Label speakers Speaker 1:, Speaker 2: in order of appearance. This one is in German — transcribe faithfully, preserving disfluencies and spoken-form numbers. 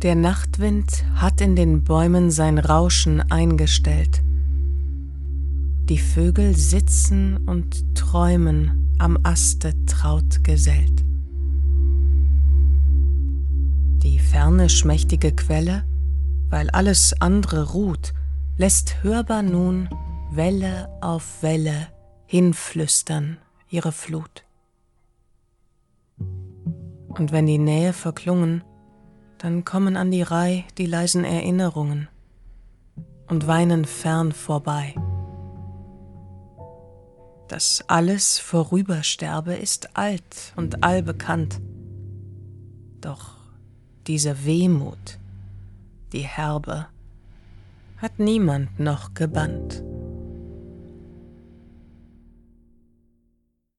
Speaker 1: Der Nachtwind hat in den Bäumen sein Rauschen eingestellt. Die Vögel sitzen und träumen am Aste traut gesellt. Die ferne schmächtige Quelle, weil alles andere ruht, lässt hörbar nun Welle auf Welle hinflüstern ihre Flut. Und wenn die Nähe verklungen, dann kommen an die Reih die leisen Erinnerungen und weinen fern vorbei. Dass alles vorübersterbe, ist alt und allbekannt, doch diese Wehmut, die herbe, hat niemand noch gebannt.